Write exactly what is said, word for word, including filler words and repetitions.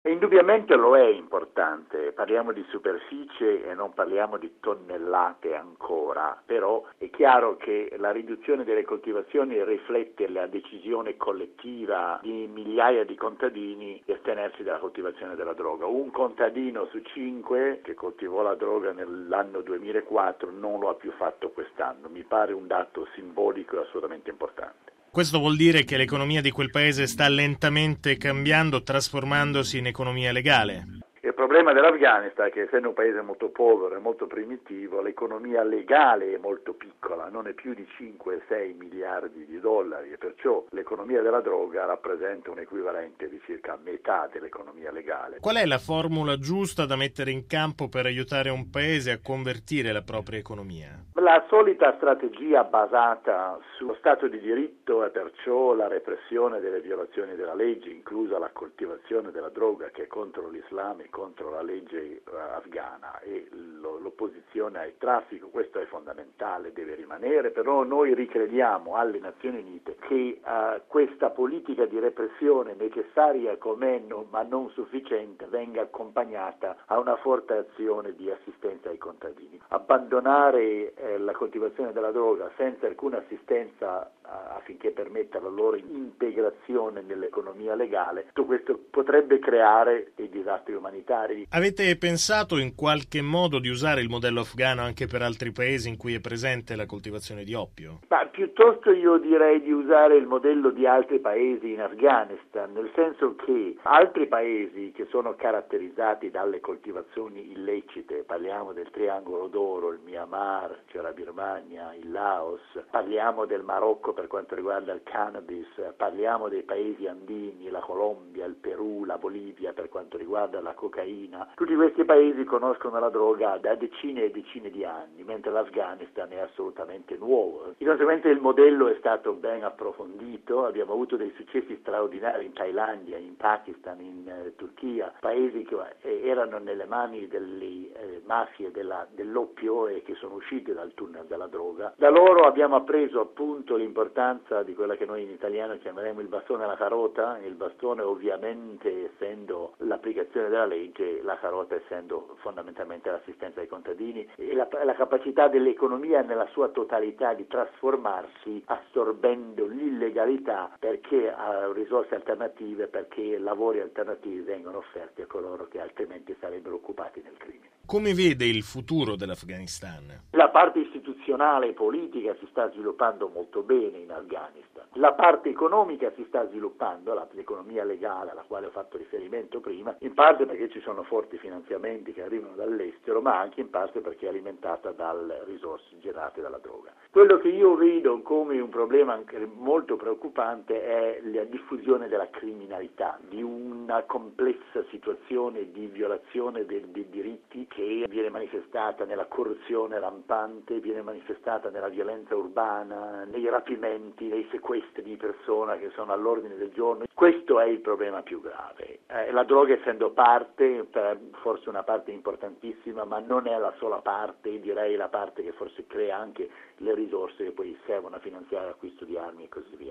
Indubbiamente lo è importante, parliamo di superficie e non parliamo di tonnellate ancora, però è chiaro che la riduzione delle coltivazioni riflette la decisione collettiva di migliaia di contadini di astenersi dalla coltivazione della droga. Un contadino su cinque che coltivò la droga nell'anno duemilaquattro non lo ha più fatto quest'anno, mi pare un dato simbolico e assolutamente importante. Questo vuol dire che l'economia di quel paese sta lentamente cambiando, trasformandosi in economia legale? Il problema dell'Afghanistan è che, essendo un paese molto povero e molto primitivo, l'economia legale è molto piccola, non è più di cinque sei miliardi di dollari, e perciò l'economia della droga rappresenta un equivalente di circa metà dell'economia legale. Qual è la formula giusta da mettere in campo per aiutare un paese a convertire la propria economia? La solita strategia basata sullo Stato di diritto e perciò la repressione delle violazioni della legge, inclusa la coltivazione della droga, che è contro l'Islam e contro la legge uh, afghana, e lo, l'opposizione al traffico, questo è fondamentale, deve rimanere, però noi ricrediamo alle Nazioni Unite che uh, questa politica di repressione necessaria com'è, no, ma non sufficiente, venga accompagnata a una forte azione di assistenza ai contadini. Abbandonare eh, la coltivazione della droga senza alcuna assistenza uh, affinché permetta la loro integrazione nell'economia legale, tutto questo potrebbe creare dei disastri umanitari. Avete pensato in qualche modo di usare il modello afghano anche per altri paesi in cui è presente la coltivazione di oppio? Ma piuttosto io direi di usare il modello di altri paesi in Afghanistan, nel senso che altri paesi che sono caratterizzati dalle coltivazioni illecite, parliamo del Triangolo d'Oro, il Myanmar, cioè la Birmania, il Laos, parliamo del Marocco per quanto riguarda il cannabis, parliamo dei paesi andini, la Colombia, il Perù, la Bolivia per quanto riguarda la cocaina. Tutti questi paesi conoscono la droga da decine e decine di anni, mentre l'Afghanistan è assolutamente nuovo. Di conseguenza il modello è stato ben approfondito, abbiamo avuto dei successi straordinari in Thailandia, in Pakistan, in eh, Turchia, paesi che eh, erano nelle mani delle eh, mafie della, dell'oppio e che sono usciti dal tunnel della droga. Da loro abbiamo appreso appunto l'importanza di quella che noi in italiano chiameremo il bastone alla carota, il bastone ovviamente essendo l'applicazione della legge, la carota essendo fondamentalmente l'assistenza ai contadini e la, la capacità dell'economia nella sua totalità di trasformarsi assorbendo l'illegalità perché ha risorse alternative, perché lavori alternativi vengono offerti a coloro che altrimenti sarebbero occupati nel crimine. Come vede il futuro dell'Afghanistan? La parte istituzionale e politica si sta sviluppando molto bene in Afghanistan. La parte economica si sta sviluppando, l'economia legale alla quale ho fatto riferimento prima, in parte perché ci sono forti finanziamenti che arrivano dall'estero, ma anche in parte perché è alimentata dalle risorse generate dalla droga. Quello che io vedo come un problema anche molto preoccupante è la diffusione della criminalità, di una complessa situazione di violazione dei, dei diritti che viene manifestata nella corruzione rampante, viene manifestata nella violenza urbana, nei rapimenti, nei sequestri di persona che sono all'ordine del giorno. Questo è il problema più grave. Eh, la droga essendo parte, forse una parte importantissima, ma non è la sola parte, direi la parte che forse crea anche le risorse che poi servono a finanziare l'acquisto di armi e così via.